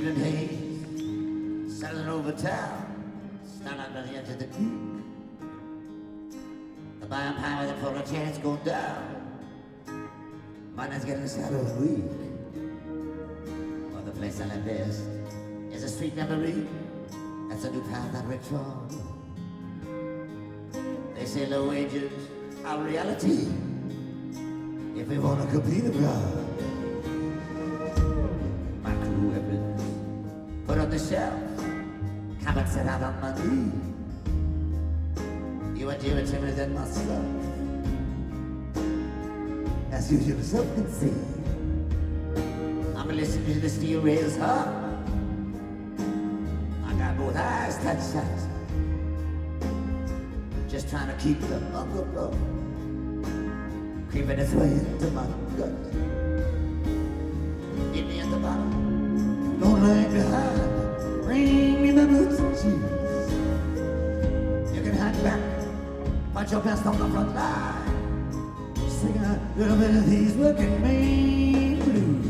evening haze, settling over town, stand out on the edge of the creek. The vampire that for a chance going down. Mine is getting sadder and weak. Well, the place I live best is a sweet memory. That's a new path that we're trod. They say low wages are reality if we want to compete abroad. My cool weapons put on the shelf, cabin set out on my knee. You are dearer to me than myself, as you yourself can see. I'm listening to the steel rails hum. I got both eyes tight shut, just trying to keep the hunger flow creeping its way into my gut. Meet me at the bottom, don't lag behind. Bring me my boots and shoes. You can hang back, fight your best on the front line, sing a little bit of these working man blues.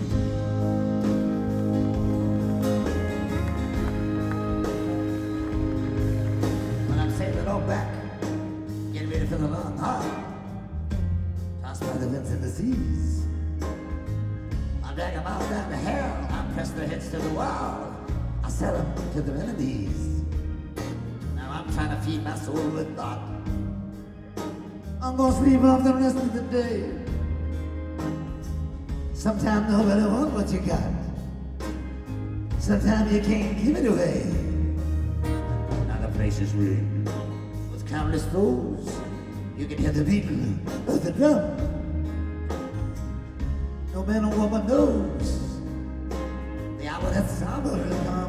When I'm sailing on back, getting ready for the long haul, tossed by the winds and the seas, I drag them all down to hell, I press their heads to the wall, I sell them to the melodies. Now I'm trying to feed my soul with thought. I'm gonna sleep off the rest of the day. Sometimes nobody wants what you got. Sometimes you can't give it away. Now the place is rigged with countless foes. You can hear the beating of the drum. No man or woman knows the hour that somber will come.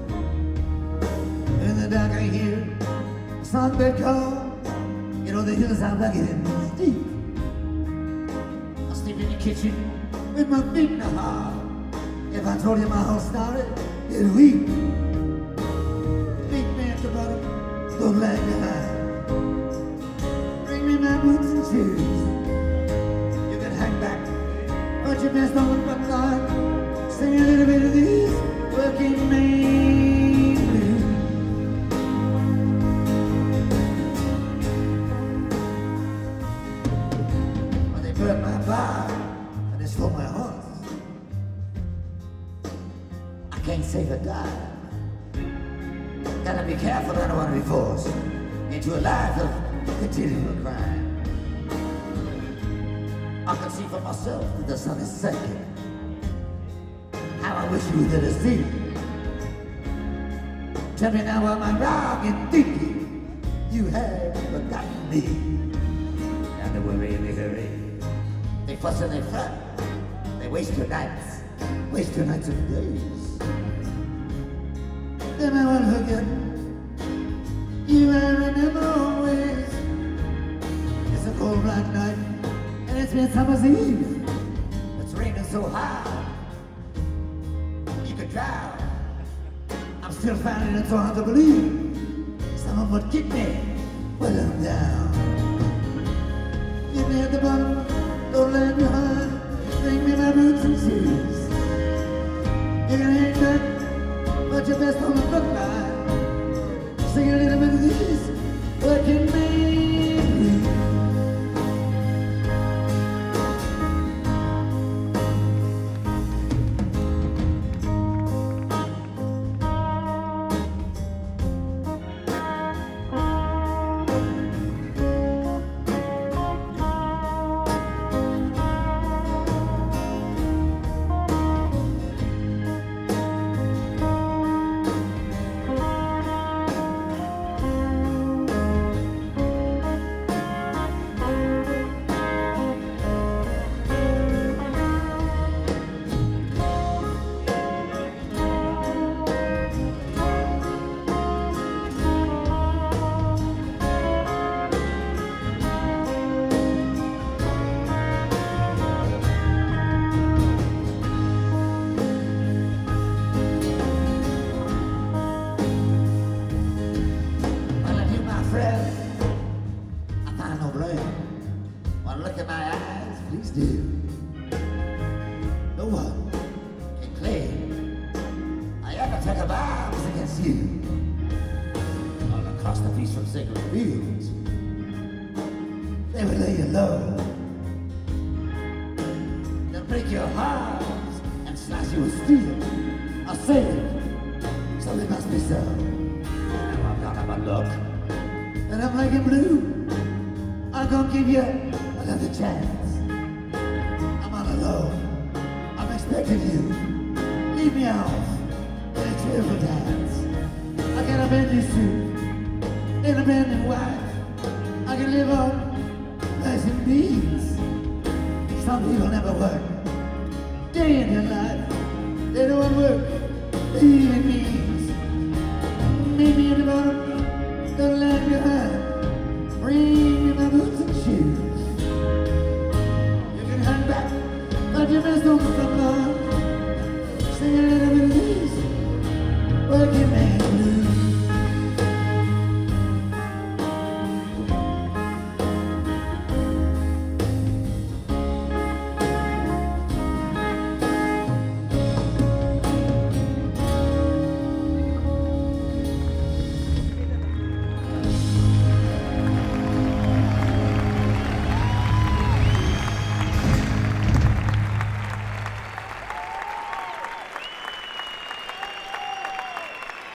In the dark I hear a songbird call. You know the hills are rugged and steep. I sleep in the kitchen with my feet in the hall. If I told you my whole story, you'd weep. Meet me at the bottom, don't lag behind. Bring me my boots and shoes. You can hang back, put your best on the front line, sing a little bit of these working man blues. Well, they burnt my bar and they stole my horse. I can't save a dime. Gotta be careful, I don't want to be forced into a life of continual crime. I can see for myself that the sun is setting. How I wish you were to see. Tell me now, am I wrong in thinking you have forgotten me? And they worry and they hurry. They fuss and they fret. They waste your nights and days. Then I won't forget you, I remember always. It's a cold black night and it's been summer's eve. It's raining so hard you could drown. I'm still finding it so hard to believe someone would get me when I'm down. Get me at the bottom, don't lag behind. Bring me my boots and shoes. You can hang back, put your best on the front line, sing a little bit of this working man blues. it's you. All across the peace from sacred fields, they will lay you low. They'll break your hearts and slash you with steel. I'll say it, so it must be so. Now I've got my luck, and I'm like in blue. I'm gonna give you another chance. I'm all alone, I'm expecting you. Leave me off in a tearful dance. I got a bendy suit and a bending wife. I can live on less than beans. Some people never work day in their life. They don't work, they even means.